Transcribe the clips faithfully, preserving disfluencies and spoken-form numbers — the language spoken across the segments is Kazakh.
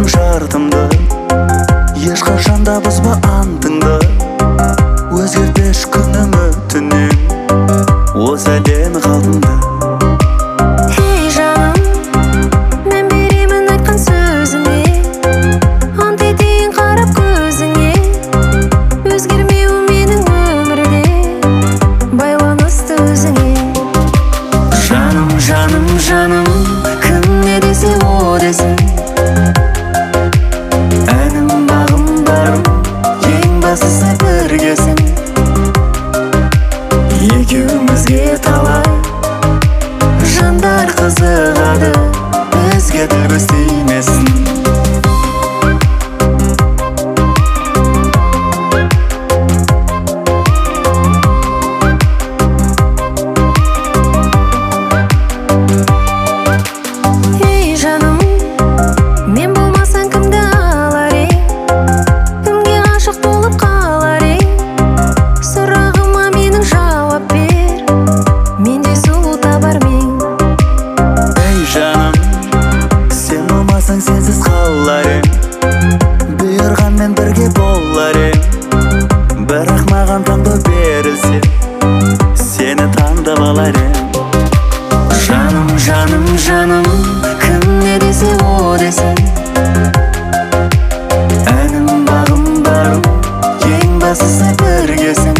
менің шартымды, ешқашанда бұзба антыңды. Өзгертпеш күніңі түннен, осы әдемі қалпыңды. Ей жаным, мен беремін айтқан сөзіңе, ант етейін қарап көзіңе. Өзгермеу менің өмірде, байланысты өзіңе. Жаным, жаным, жаным, кім не десе о десін. әнім, бағым, барым, Ең бастысы біргесін. екеумізге талай Жандар қызығады, бізге тіл көз тимесін. Ей жаным, мен болмасаң кімді алар ең? Кімге ғашық болып қалар ең? Сұрағыма менің жауап бер, менде сұлу табар мен. Ей жаным, сен болмасаң сенсіз қалар ем, бұйырғанмен бірге болар ем. Бірақ маған таңдау берілсе, сені таңдап алар ем. Жаным, жаным, жаным, Кім не десе о десін. әнім, бағым, барым, Ең бастысы біргесін.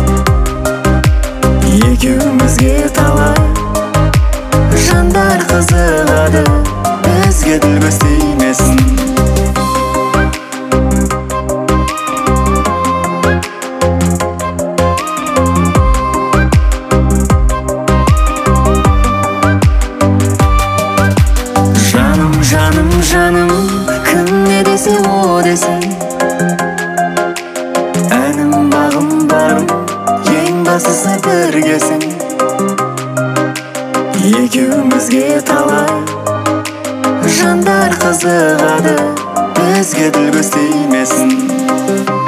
екеумізге талай Жандар қызығады, бізге тіл көз тимесін. Жаным, жаным, жаным, кім не десе о десін. әнім, бағым, барым, Ең бастысы біргесін. екеумізге талай Жандар қызығады, бізге тіл көз тимесін.